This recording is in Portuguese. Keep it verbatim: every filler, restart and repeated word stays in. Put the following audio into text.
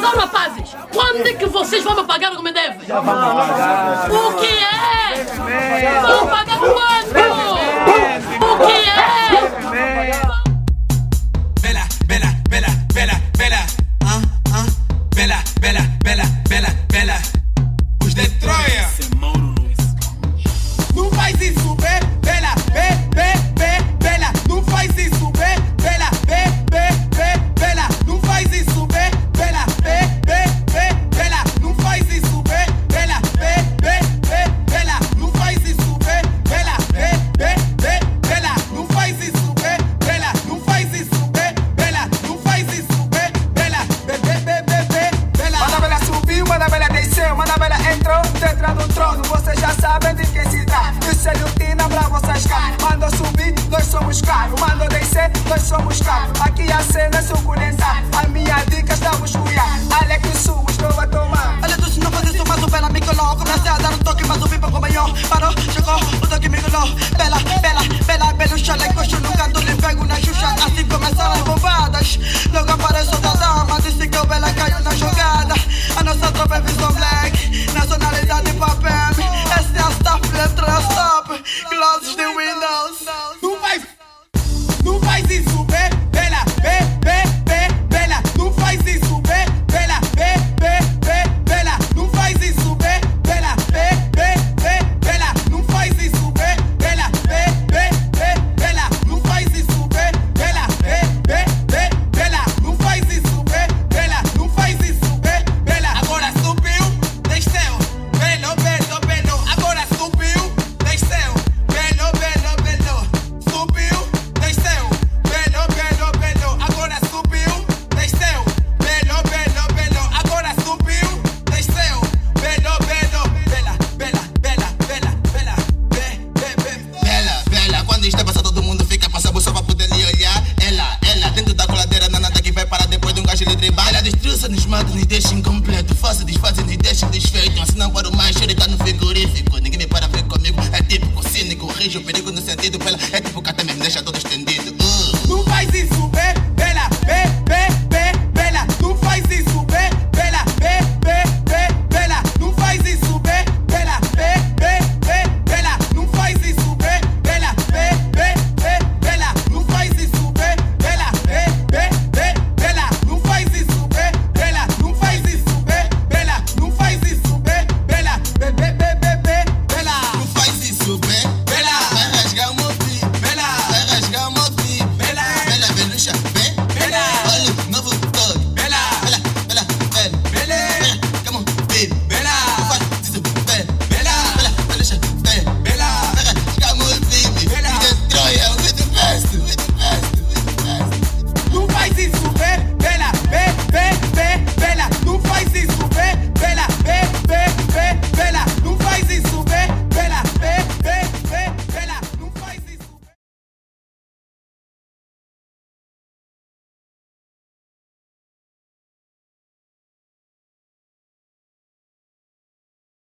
Então, rapazes, quando é que vocês vão me pagar o que me devem? Já vamos pagar. O que é? Vão pagar quanto? O que é? Bela, bela, bela, bela, bela. Ah, ah. Bela, bela, bela, bela, bela. Os de Troia. Não faz isso, be, bela, be, be, be, bela. Não faz isso, be, bela, be, be, be, bela. Não faz isso, be, bela, be, be, be, bela. Não faz isso, be, bela, be, be, be, bela. Não faz isso, be, bela, be, be, be, bela. Não faz isso, be, bela. Não faz isso, be, bela. Não faz isso, be, bela, be, be, be, be, be, bela. Manda Bela subiu, manda Bela desceu, manda Bela entrou dentro do trono. Vocês já sabem de quem se trata. Isso é lutina pra vocês cá. Manda subir, nós somos caros. Manda descer, nós somos caros. Aqui a cena é suculenta. A minha dica estamos cuiar. Olha que sumo, estou a tomar. Olha, tu se não faz isso, mas o Bela me colou. Comecei a dar um toque, mas o pipa acompanhou. Parou, chegou, o toque me colou. Bela, Bela, Bela, Bela, chale, coxo no canto, lhe pego na xuxa. Assim começaram as bombadas. Logo apareceu da dama, disse que o Bela caiu na jogada. A nossa tropa é visão black, nacionalidade papel. Essa é a staff, letra é stop. Glosses de Windows. Não faz, não faz isso, be, Bela, be, be, be, Bela. Não faz isso, be, Bela, be, be, be, Bela. Não faz isso, be, Bela, be, be, be, Bela. Não faz isso, be, Bela, be, be, be, Bela. Não faz isso, be, Bela, be, be, be, Bela. Não faz isso, be, Bela. Não faz isso, be, Bela. Agora subiu, desceu, belo, belo, belo. Agora subiu, desceu, belo, belo, belo. Subiu, desceu, belo, belo, belo. Agora subiu, desceu, belo, belo, belo. Agora subiu, desceu, belo, belo, bela, bela, bela, bela, bela, be, be, be. Bela, bela, quando isto é passar todo mundo fica passando só pra poder lhe olhar. Ela, ela, dentro da coladeira, não nada que vai parar depois de um gajo lhe driblar. Ela destruiça, nos mata, nos deixa incompleto. Faça, desfaz